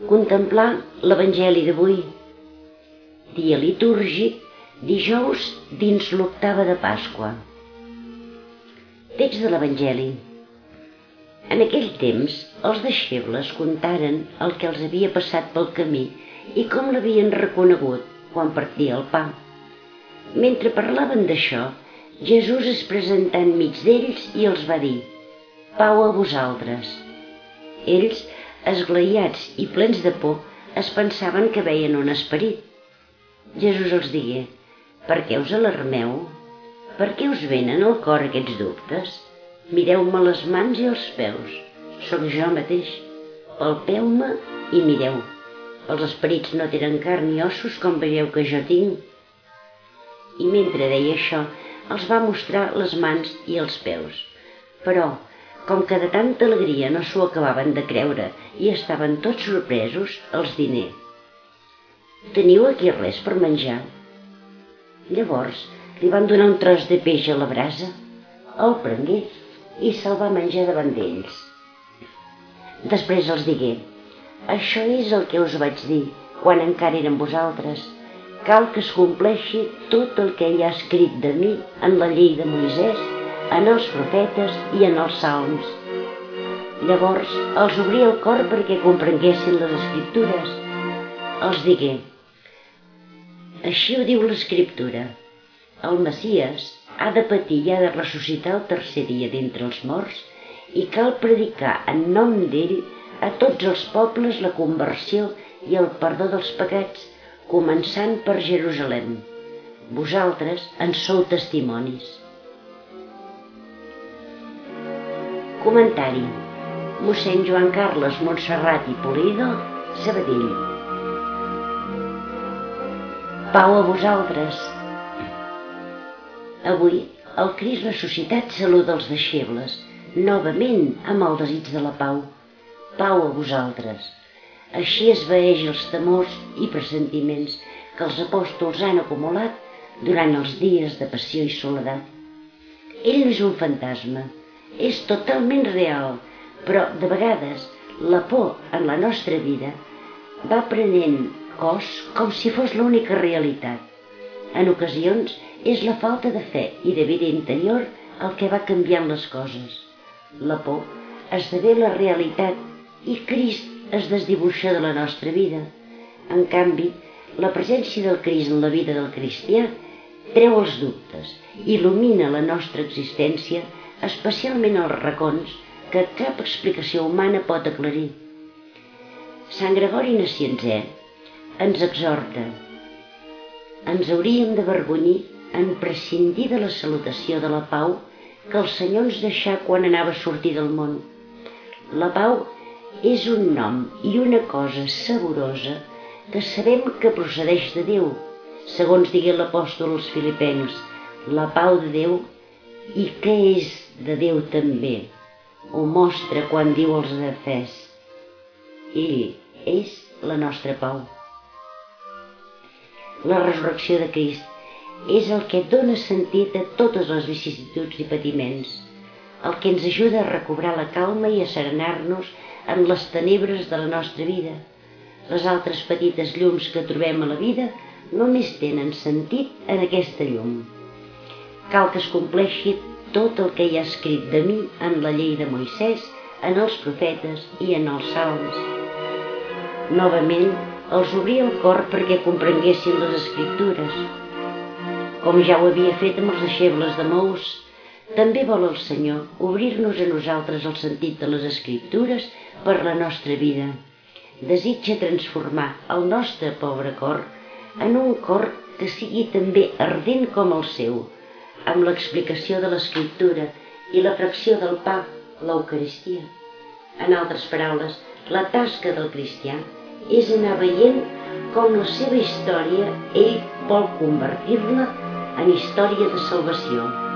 Contemplar l'Evangeli d'avui, dia litúrgic, dijous dins l'octava de Pasqua. Text de l'Evangeli. En aquell temps, els deixebles contaren el que els havia passat pel camí i com l'havien reconegut quan partia el pa. Mentre parlaven d'això, Jesús es presentà enmig d'ells i els va dir: «Pau a vosaltres». Ells, esglaiats i plens de por, es pensaven que veien un esperit. Jesús els digué: «Per què us alarmeu? Per què us venen al cor aquests dubtes? Mireu-me les mans i els peus. Sóc jo mateix. Palpeu-me i mireu. Els esperits no tenen carn i ossos com veieu que jo tinc». I mentre deia això, els va mostrar les mans i els peus. Però, com que de tanta alegria no s'ho acabaven de creure i estaven tots sorpresos, els digué: «Teniu aquí res per menjar?» Llavors li van donar un tros de peix a la brasa, el prengué i se'l va menjar davant d'ells. Després els digué: «Això és el que us vaig dir quan encara eren vosaltres. Cal que es compleixi tot el que hi ha escrit de mi en la llei de Moisès, en els profetes i en els salms». Llavors els obrí el cor perquè comprenguessin les Escriptures. Els digué: «Així ho diu l'Escriptura. El Messies ha de patir i ha de ressuscitar el tercer dia d'entre els morts i cal predicar en nom d'ell a tots els pobles la conversió i el perdó dels pecats, començant per Jerusalem. Vosaltres en sou testimonis». Comentari: mossèn Joan Carles Montserrat i Pulido, Sabadell. Pau a vosaltres. Avui el Crist ressuscitat saluda els deixebles, novament amb el desig de la pau. Pau a vosaltres. Així esvaeix els temors i pressentiments que els apòstols han acumulat durant els dies de passió i soledat. Ell no és un fantasma, és totalment real, però de vegades la por en la nostra vida va prenent cos com si fos l'única realitat. En ocasions és la falta de fe i de vida interior el que va canviant les coses. La por esdevé la realitat i Crist es desdibuixa de la nostra vida. En canvi, la presència del Crist en la vida del cristià treu els dubtes, il·lumina la nostra existència, especialment els racons que cap explicació humana pot aclarir. Sant Gregori Naciancè ens exhorta: ens hauríem d'avergonyir en prescindir de la salutació de la pau que el Senyor ens deixà quan anava a sortir del món. La pau és un nom i una cosa saborosa que sabem que procedeix de Déu, segons digué l'apòstol als Filipencs: la pau de Déu, i que és de Déu també, ho mostra quan diu als Efès: ell és la nostra pau. La resurrecció de Crist és el que dona sentit a totes les vicissituds i patiments, el que ens ajuda a recobrar la calma i a serenar-nos en les tenebres de la nostra vida. Les altres petites llums que trobem a la vida només tenen sentit en aquesta llum. Cal que es compleixi tot el que hi ha escrit de mi en la llei de Moisès, en els profetes i en els salms. Novament els obrí el cor perquè comprenguessin les Escriptures. Com ja ho havia fet amb els deixebles d'Emaús, també vol el Senyor obrir-nos a nosaltres el sentit de les Escriptures per la nostra vida. Desitja transformar el nostre pobre cor en un cor que sigui també ardent com el seu, amb l'explicació de l'Escriptura i la fracció del pa, l'Eucaristia. En altres paraules, la tasca del cristià és anar veient com la seva història ell vol convertir-la en història de salvació.